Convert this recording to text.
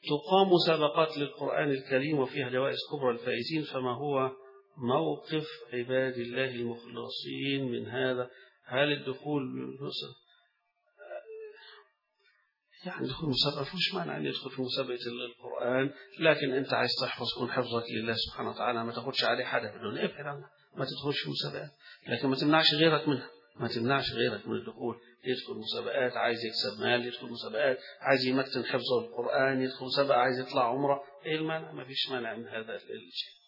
تقام مسابقات للقرآن الكريم وفيها جوائز كبرى الفائزين، فما هو موقف عباد الله المخلصين من هذا؟ هل الدخول يعني دخول مسابقة فيش معنى أن يدخل في مسابقة القرآن، لكن أنت عايز تحفظ كون حفظك لله سبحانه وتعالى، ما تاخدش عليه حدا بدون ابعد عنه، ما تدخلش في مسابقات، لكن ما تمنعش غيرك منها، ما تمنعش غيرك من الدخول. يدخل مسابقات عايز يكسب مال، يدخل مسابقات عايز يمتن حفظه القرآن، يدخل مسابقة عايز يطلع عمره، إيه المانع؟ ما فيش مانع من هذا الشيء.